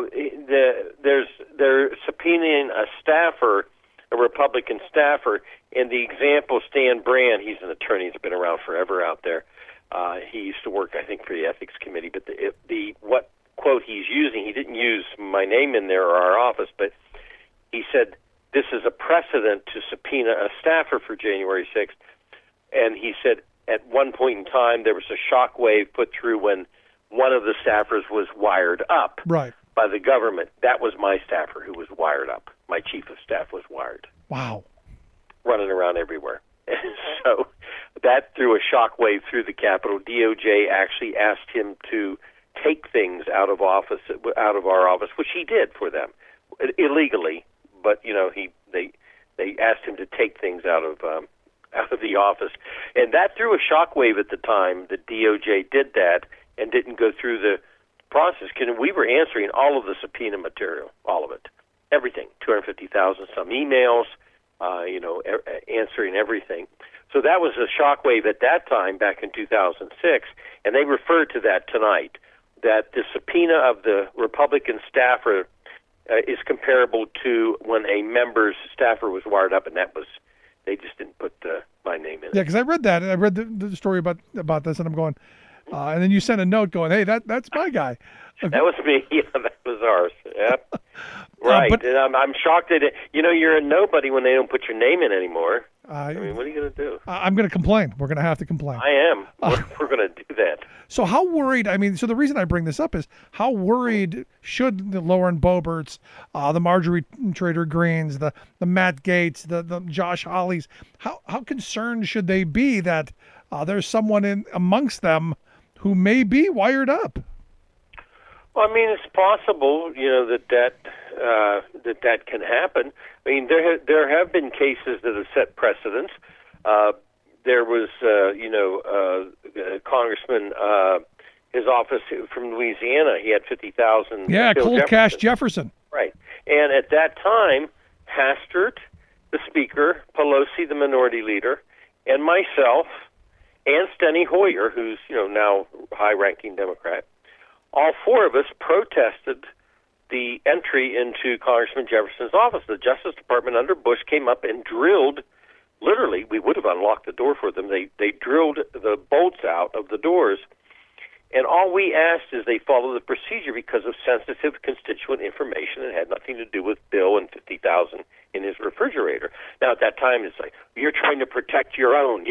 subpoenaing a staffer, a Republican staffer. And the example, Stan Brand, he's an attorney that's been around forever out there. He used to work, I think, for the Ethics Committee. But what quote he's using, he didn't use my name in there or our office, but he said this is a precedent to subpoena a staffer for January 6th. And he said at one point in time there was a shockwave put through when one of the staffers was wired up by the government. That was my staffer who was wired up. My chief of staff was wired. Wow. Running around everywhere. So that threw a shockwave through the Capitol. DOJ actually asked him to take things out of our office, which he did for them illegally. But they asked him to take things out of the office, and that threw a shockwave at the time. The DOJ did that and didn't go through the process. We were answering all of the subpoena material, all of it, everything, 250,000 some emails, answering everything. So that was a shockwave at that time, back in 2006, and they referred to that tonight. That the subpoena of the Republican staffer is comparable to when a member's staffer was wired up, and they just didn't put my name in it. Yeah, because I read that, and I read the story about this, and I'm going, and then you sent a note going, hey, that's my guy. That was me. Yeah, that was ours. Yeah. Right. And I'm shocked that you're a nobody when they don't put your name in anymore. I mean, what are you going to do? I'm going to complain. We're going to have to complain. I am. We're going to do that. So how worried, so the reason I bring this up is how worried should the Lauren Boeberts, the Marjorie Taylor Greens, the Matt Gaetz, the Josh Hawleys, how concerned should they be that there's someone amongst them who may be wired up? Well, it's possible, that can happen. There have been cases that have set precedents. There was, Congressman, his office from Louisiana. He had 50,000. Yeah, Cold Cash Jefferson. Right, and at that time, Hastert, the Speaker, Pelosi, the Minority Leader, and myself, and Steny Hoyer, who's now high-ranking Democrat. All four of us protested the entry into Congressman Jefferson's office. The Justice Department under Bush came up and drilled, literally, we would have unlocked the door for them. They drilled the bolts out of the doors. And all we asked is they follow the procedure because of sensitive constituent information. It had nothing to do with Bill and 50,000 in his refrigerator. Now, at that time, it's like, you're trying to protect your own,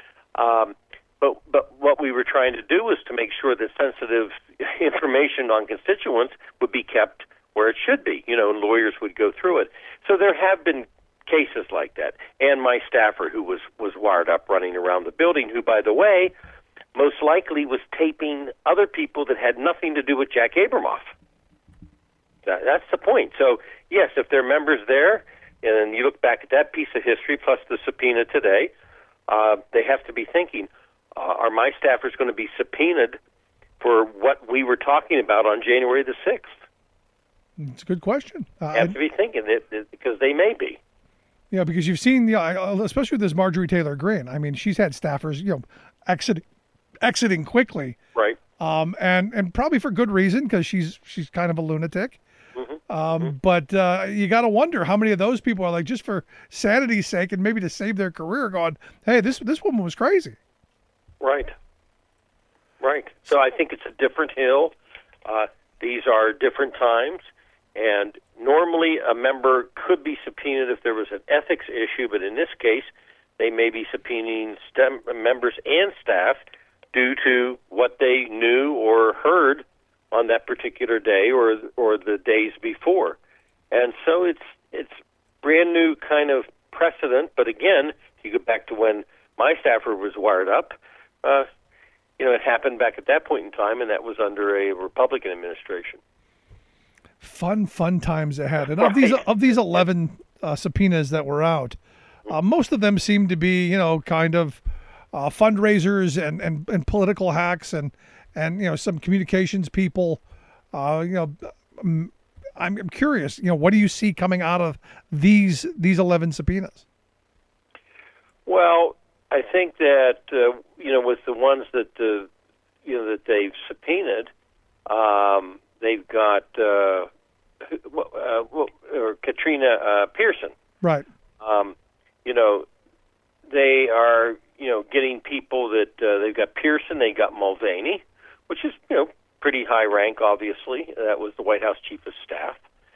But what we were trying to do was to make sure that sensitive information on constituents would be kept where it should be, and lawyers would go through it. So there have been cases like that. And my staffer who was wired up running around the building, who, by the way, most likely was taping other people that had nothing to do with Jack Abramoff. That's the point. So, yes, if there are members there, and you look back at that piece of history plus the subpoena today, they have to be thinking, are my staffers going to be subpoenaed for what we were talking about on January the 6th? It's a good question. Have to be thinking it because they may be. Yeah, because you've seen, especially with this Marjorie Taylor Greene. She's had staffers, exiting quickly. Right. And probably for good reason, because she's kind of a lunatic. Mm-hmm. But you got to wonder how many of those people are like, just for sanity's sake and maybe to save their career, going, hey, this woman was crazy. Right. So I think it's a different hill. These are different times, and normally a member could be subpoenaed if there was an ethics issue, but in this case, they may be subpoenaing members and staff due to what they knew or heard on that particular day or the days before. And so it's brand new kind of precedent. But again, if you go back to when my staffer was wired up, it happened back at that point in time, and that was under a Republican administration. Fun times ahead. And of these 11 subpoenas that were out, most of them seem to be, kind of fundraisers and political hacks and some communications people. I'm curious, what do you see coming out of these 11 subpoenas? Well, I think that with the ones that that they've subpoenaed, they've got Katrina Pearson. Right. They are getting people that they've got Pearson, they got Mulvaney, which is pretty high rank. Obviously, that was the White House Chief of Staff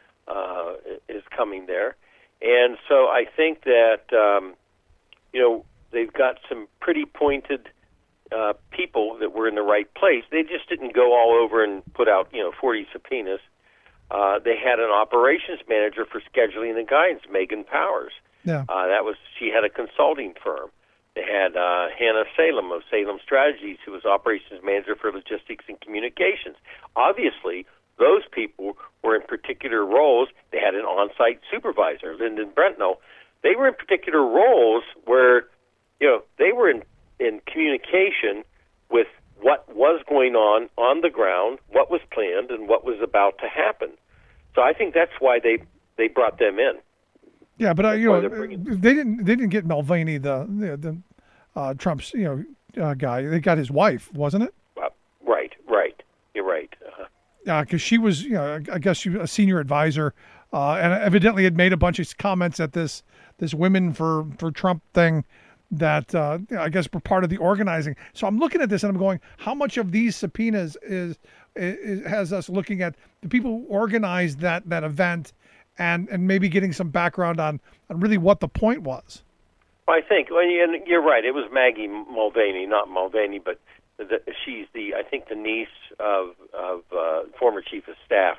is coming there, and so I think that they've got some pretty pointed people that were in the right place. They just didn't go all over and put out 40 subpoenas. They had an operations manager for scheduling and guidance, Megan Powers. Yeah. She had a consulting firm. They had Hannah Salem of Salem Strategies, who was operations manager for logistics and communications. Obviously, those people were in particular roles. They had an on-site supervisor, Lyndon Brentnell. They were in particular roles where, they were in communication with what was going on the ground, what was planned, and what was about to happen. So I think that's why they brought them in. Yeah, but they didn't get Mulvaney, the Trump's guy. They got his wife, wasn't it? Right. You're right. Because she was, I guess she was a senior advisor, and evidently had made a bunch of comments at this Women for Trump thing that I guess were part of the organizing. So I'm looking at this and I'm going, how much of these subpoenas has us looking at the people who organized that event and maybe getting some background on really what the point was? Well, I think, and you're right, it was Maggie Mulvaney, not Mulvaney, but she's I think the niece of former chief of staff.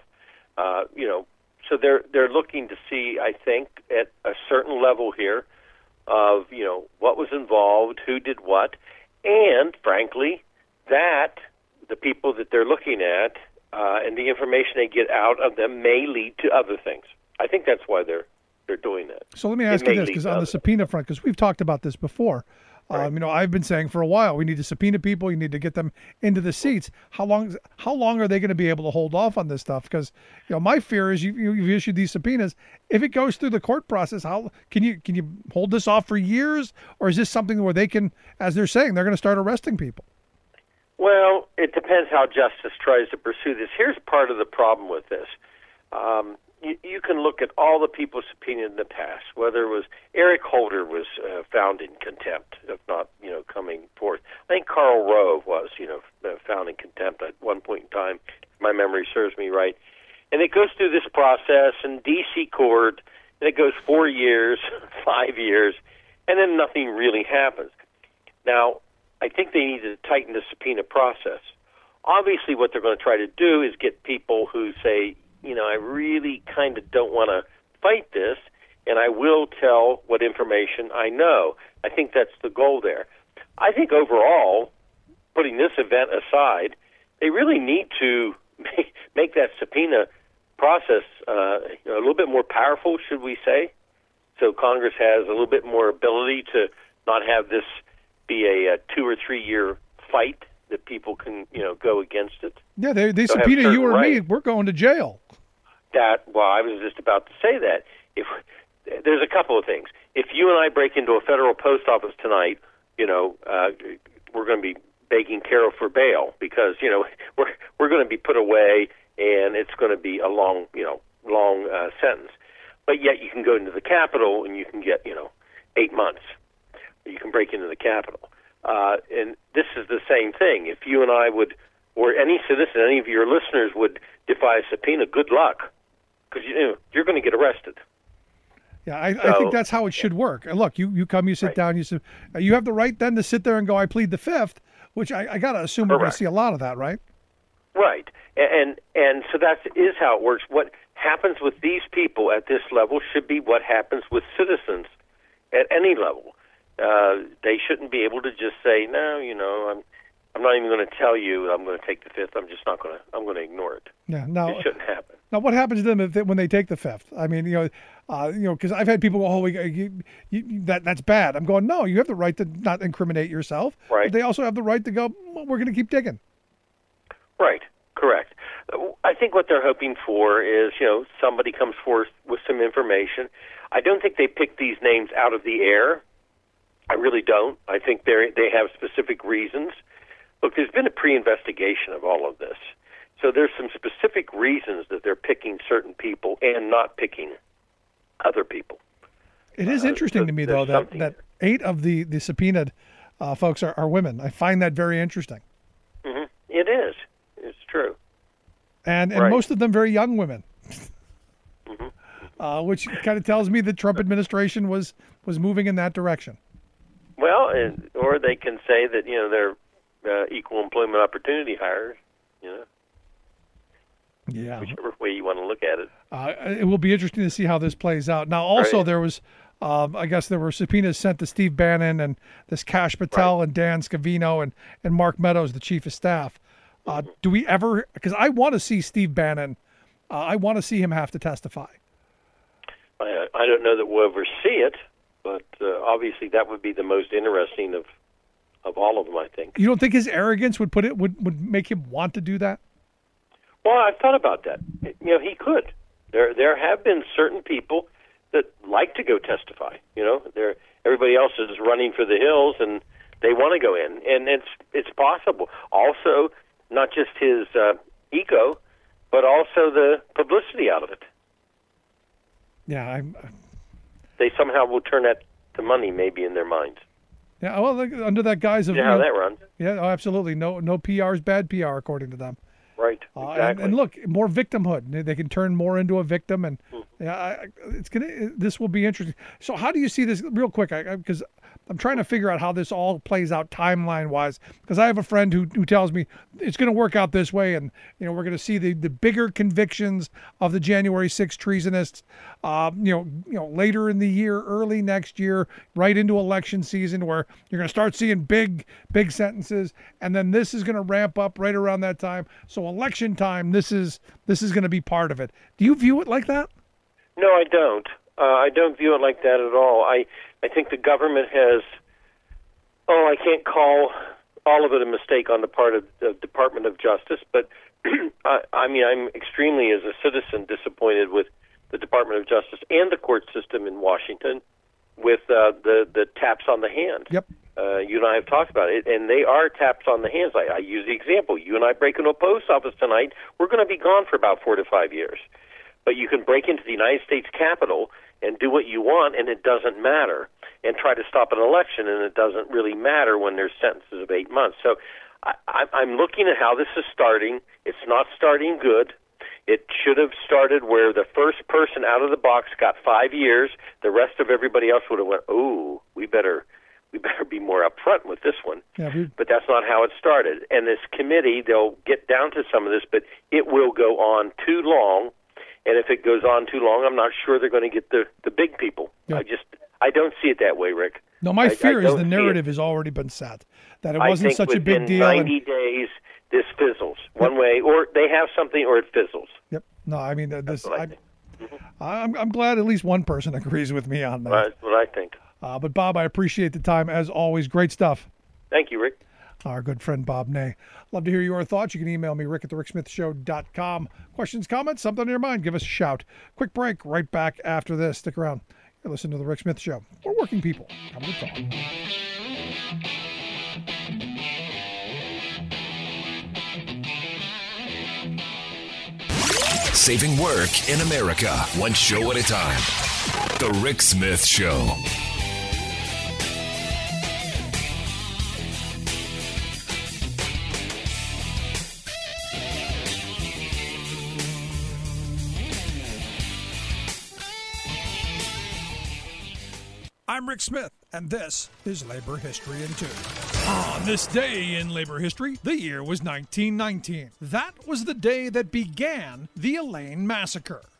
So they're looking to see, I think, at a certain level here of what was involved, who did what, and frankly, that the people that they're looking at and the information they get out of them may lead to other things. I think that's why they're doing that. So let me ask you this, because on the subpoena front, because we've talked about this before. Right. I've been saying for a while, we need to subpoena people. You need to get them into the seats. How long are they going to be able to hold off on this stuff? Because my fear is you've issued these subpoenas. If it goes through the court process, how can you hold this off for years, or is this something where they can, as they're saying, they're going to start arresting people? Well, it depends how justice tries to pursue this. Here's part of the problem with this. You can look at all the people subpoenaed in the past, whether it was Eric Holder was found in contempt of not, coming forth. I think Karl Rove was, found in contempt at one point in time, if my memory serves me right. And it goes through this process in D.C. court, and it goes 4 years, 5 years, and then nothing really happens. Now, I think they need to tighten the subpoena process. Obviously, what they're going to try to do is get people who say, I really kind of don't want to fight this, and I will tell what information I know. I think that's the goal there. I think overall, putting this event aside, they really need to make that subpoena process a little bit more powerful, should we say, so Congress has a little bit more ability to not have this be a 2 or 3 year fight that people can, go against it. Yeah, they subpoena you or me, we're going to jail. I was just about to say that. If there's a couple of things. If you and I break into a federal post office tonight, we're going to be begging Carol for bail because we're going to be put away, and it's going to be a long sentence. But yet you can go into the Capitol and you can get 8 months. You can break into the Capitol, and this is the same thing. If you and I would, or any citizen, any of your listeners would defy a subpoena, good luck. Because you're going to get arrested. Yeah, I think that's how it should work. And look, you come, you sit down, you have the right then to sit there and go, I plead the fifth, which I got to assume we're going to see a lot of that, right? Right, and so that is how it works. What happens with these people at this level should be what happens with citizens at any level. They shouldn't be able to just say, no, I'm not even going to tell you I'm going to take the fifth. I'm just not going to. I'm going to ignore it. Yeah, no, it shouldn't happen. Now, what happens to them when they take the fifth? I mean, because I've had people go, "Oh, that's bad." I'm going, "No, you have the right to not incriminate yourself." Right. But they also have the right to go, well, "We're going to keep digging." Right. Correct. I think what they're hoping for is, somebody comes forth with some information. I don't think they pick these names out of the air. I really don't. I think they have specific reasons. Look, there's been a pre-investigation of all of this. So there's some specific reasons that they're picking certain people and not picking other people. It is interesting to me, though, that 8 of the subpoenaed folks are women. I find that very interesting. Mm-hmm. It is. It's true. And right. Most of them very young women. Mm-hmm. Which kind of tells me the Trump administration was moving in that direction. Well, or they can say that, they're equal employment opportunity hires, Yeah. Whichever way you want to look at it. It will be interesting to see how this plays out. Now, also, there was, I guess there were subpoenas sent to Steve Bannon and this Kash Patel and Dan Scavino and Mark Meadows, the chief of staff. Do we ever, because I want to see Steve Bannon, I want to see him have to testify. I don't know that we'll ever see it, but obviously that would be the most interesting of all of them, I think. You don't think his arrogance would make him want to do that? Well, I've thought about that. He could. There have been certain people that like to go testify. Everybody else is running for the hills, and they want to go in, and it's possible. Also, not just his ego, but also the publicity out of it. Yeah, they somehow will turn that to money, maybe in their minds. Yeah, well, under that guise of how that runs. Yeah, absolutely. No PR is bad PR, according to them. Right. Exactly. And look, more victimhood. They can turn more into a victim, and this will be interesting. So, how do you see this, real quick? Because I'm trying to figure out how this all plays out timeline wise. Because I have a friend who tells me it's going to work out this way, and we're going to see the bigger convictions of the January 6th treasonists, later in the year, early next year, right into election season, where you're going to start seeing big sentences, and then this is going to ramp up right around that time. So election time, this is going to be part of it. Do you view it like that? No, I don't. I don't view it like that at all. I think the government has, I can't call all of it a mistake on the part of the Department of Justice, but I'm extremely, as a citizen, disappointed with the Department of Justice and the court system in Washington with the taps on the hands. Yep. You and I have talked about it, and they are taps on the hands. I use the example. You and I break into a post office tonight, we're going to be gone for about 4 to 5 years. But you can break into the United States Capitol and do what you want, and it doesn't matter, and try to stop an election, and it doesn't really matter when there's sentences of 8 months. So I'm looking at how this is starting. It's not starting good. It should have started where the first person out of the box got 5 years. The rest of everybody else would have went, we better be more upfront with this one. Yeah, but that's not how it started. And this committee, they'll get down to some of this, but it will go on too long. And if it goes on too long, I'm not sure they're going to get the big people. Yeah. I don't see it that way, Rick. No, my fear is the narrative has already been set, that it wasn't such a big deal. I think within 90 days, this fizzles one way, or they have something, or it fizzles. Yep. No, I mean, I'm glad at least one person agrees with me on that. That's what I think. But, Bob, I appreciate the time, as always. Great stuff. Thank you, Rick. Our good friend Bob Ney. Love to hear your thoughts. You can email me, rick@thericksmithshow.com. Questions, comments, something on your mind, give us a shout. Quick break, right back after this. Stick around. You're listening to The Rick Smith Show. We're working people. Coming to talk. Saving work in America, one show at a time. The Rick Smith Show. I'm Rick Smith, and this is Labor History in 2. On this day in labor history, the year was 1919. That was the day that began the Elaine Massacre.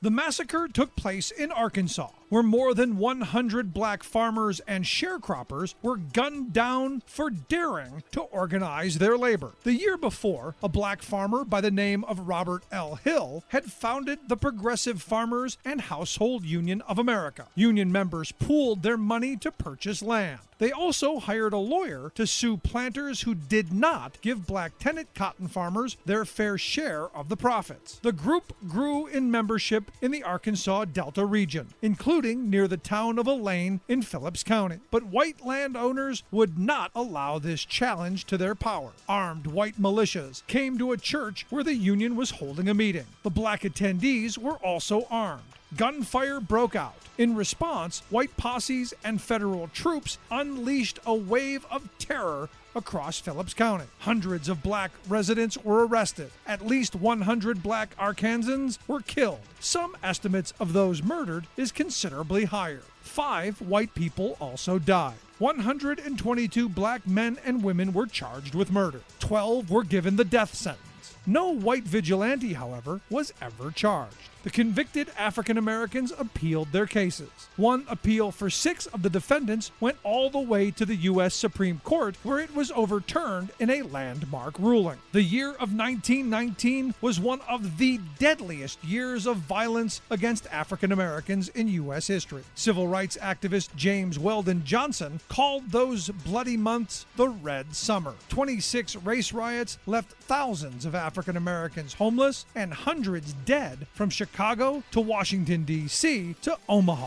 The massacre took place in Arkansas, where more than 100 black farmers and sharecroppers were gunned down for daring to organize their labor. The year before, a black farmer by the name of Robert L. Hill had founded the Progressive Farmers and Household Union of America. Union members pooled their money to purchase land. They also hired a lawyer to sue planters who did not give black tenant cotton farmers their fair share of the profits. The group grew in membership in the Arkansas Delta region, including near the town of Elaine in Phillips County. But white landowners would not allow this challenge to their power. Armed white militias came to a church where the union was holding a meeting. The black attendees were also armed. Gunfire broke out. In response, white posses and federal troops unleashed a wave of terror across Phillips County. Hundreds of black residents were arrested. At least 100 black Arkansans were killed. Some estimates of those murdered is considerably higher. 5 white people also died. 122 black men and women were charged with murder. 12 were given the death sentence. No white vigilante, however, was ever charged. The convicted African Americans appealed their cases. One appeal for 6 of the defendants went all the way to the U.S. Supreme Court, where it was overturned in a landmark ruling. The year of 1919 was one of the deadliest years of violence against African Americans in U.S. history. Civil rights activist James Weldon Johnson called those bloody months the Red Summer. 26 race riots left thousands of African Americans homeless and hundreds dead from Chicago to Washington, D.C. to Omaha.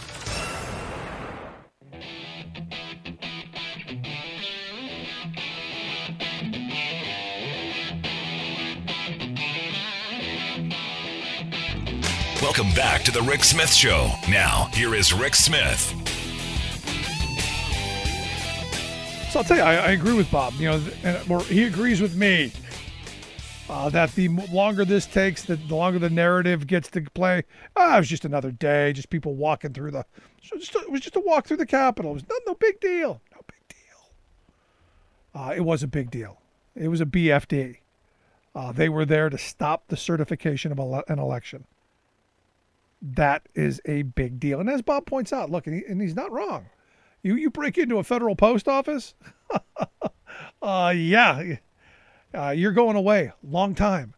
Welcome back to the Rick Smith Show. Now, here is Rick Smith. So I'll tell you, I agree with Bob. Or he agrees with me. That the longer this takes, the longer the narrative gets to play. It was just another day, just people walking through it was just a walk through the Capitol. It was no big deal. No big deal. It was a big deal. It was a BFD. They were there to stop the certification of an election. That is a big deal. And as Bob points out, look, and he's not wrong. You break into a federal post office? Yeah. You're going away. Long time.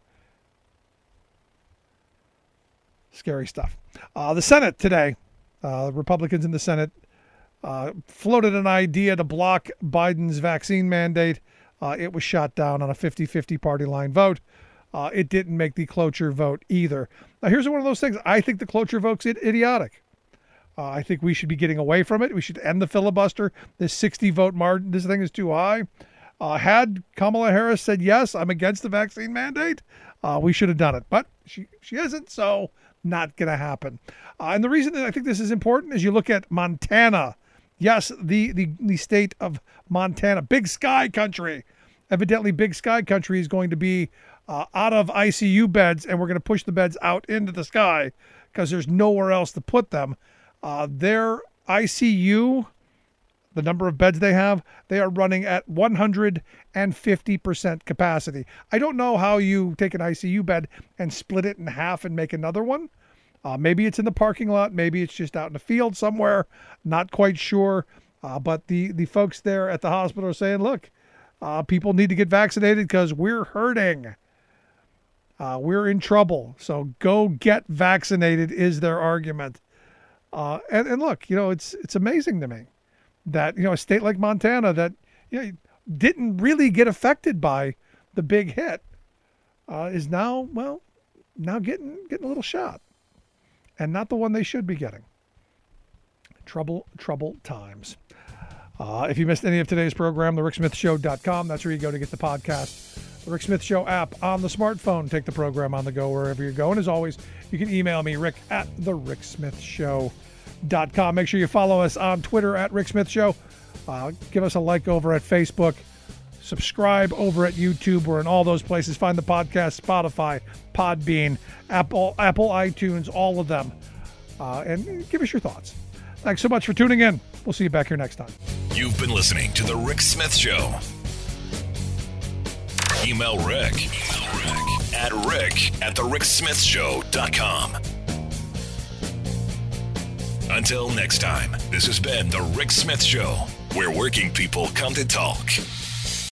Scary stuff. The Senate today, Republicans in the Senate floated an idea to block Biden's vaccine mandate. It was shot down on a 50-50 party line vote. It didn't make the cloture vote either. Now, here's one of those things. I think the cloture vote's idiotic. I think we should be getting away from it. We should end the filibuster. This 60-vote margin, this thing is too high. Had Kamala Harris said, yes, I'm against the vaccine mandate, we should have done it. But she isn't, so not going to happen. And the reason that I think this is important is you look at Montana. Yes, the state of Montana, big sky country. Evidently, big sky country is going to be out of ICU beds, and we're going to push the beds out into the sky because there's nowhere else to put them. Their ICU, the number of beds they have, they are running at 150% capacity. I don't know how you take an ICU bed and split it in half and make another one. Maybe it's in the parking lot. Maybe it's just out in the field somewhere. Not quite sure. But the folks there at the hospital are saying, look, people need to get vaccinated because we're hurting. We're in trouble. So go get vaccinated is their argument. And look, it's amazing to me that, a state like Montana that, didn't really get affected by the big hit is now getting a little shot, and not the one they should be getting. Trouble times. If you missed any of today's program, thericksmithshow.com. That's where you go to get the podcast. The Rick Smith Show app on the smartphone. Take the program on the go wherever you go. And as always, you can email me, Rick at thericksmithshow.com. Make sure you follow us on Twitter at Rick Smith Show. Give us a like over at Facebook. Subscribe over at YouTube. We're in all those places. Find the podcast, Spotify, Podbean, Apple iTunes, all of them. And give us your thoughts. Thanks so much for tuning in. We'll see you back here next time. You've been listening to The Rick Smith Show. Email Rick at rick@thericksmithshow.com. Until next time, this has been The Rick Smith Show, where working people come to talk.